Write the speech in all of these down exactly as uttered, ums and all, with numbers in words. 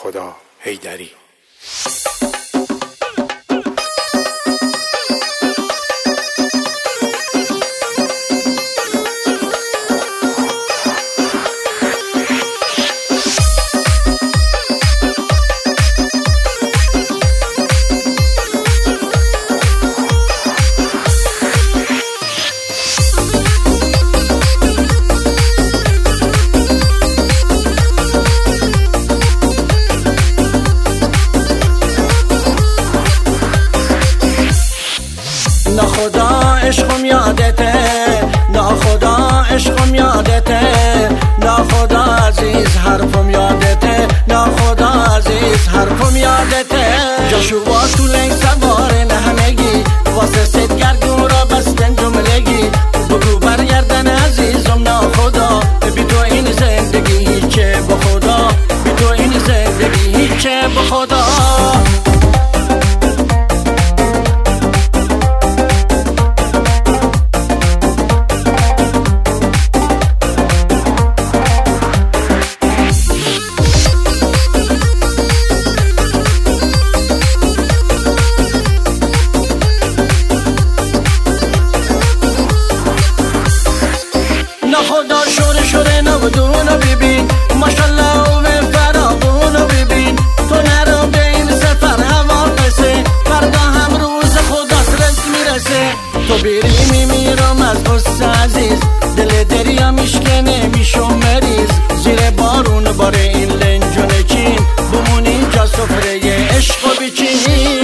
ناخدا حیدری. ناخدا عشقم یادته، ناخدا عشقم یادته، ناخدا عزیز حرفم یادته، ناخدا عزیز حرفم یادته. جاشوا تو لنگ سوار نهمگی واسه ست گردون را بستن جملگی. بگو برگردن عزیزم ناخدا، بی تو این زندگی هیچه بخدا، بی تو این زندگی هیچه بخدا. ناخدا شور شور نودونو ببین، ماشالله و فراغونو ببین. تو نرو به این سفر هوا قصه، فردا هم روز خداست رزق میرسه. تو بری میمیرم از غصه عزیز، دل دریا میشکنه میشم مریض. زیر بارون باره این لنجون چین، بمونی جا سفره عشق و بچینی.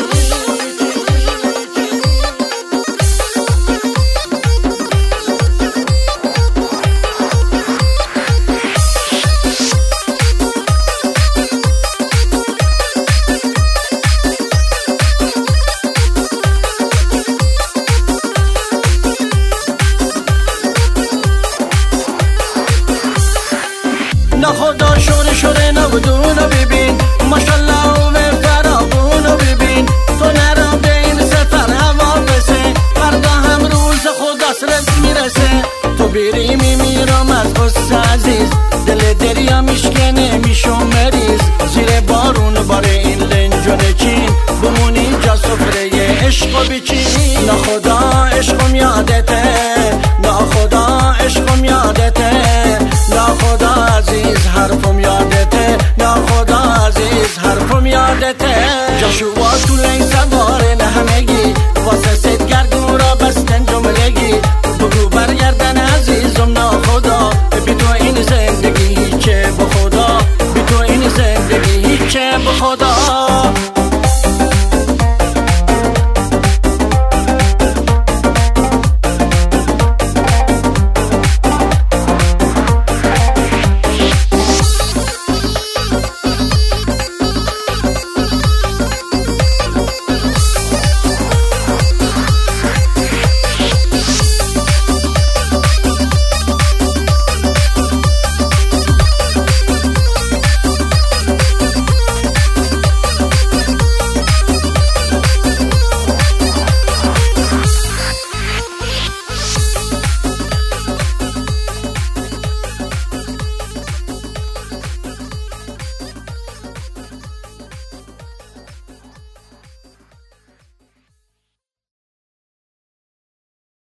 ناخدا شور شور نودونو ببین، ماشالله و فراغونو ببین. تو نرو به این سفر هوا قصه، فردا هم روز خداست رزق میرسه. تو بری میمیرم از غصه عزیز، دل دریا میشکنه میشم مریض. زیر بارون باره این لنجون چین، بمونی جا سفره عشق و بچینی. ناخدا عشقم یادته، ناخدا عشقم یادته، ناخدا عزیز حرفم یادته، ناخدا عزیز حرفم یادته. جاشوا تو لنگ سوار نهمگی واسه ست گردون را بستن جملگی. بگو برگردن عزیزم ناخدا، بی تو این زندگی هیچه بخدا، بی تو این زندگی هیچه بخدا.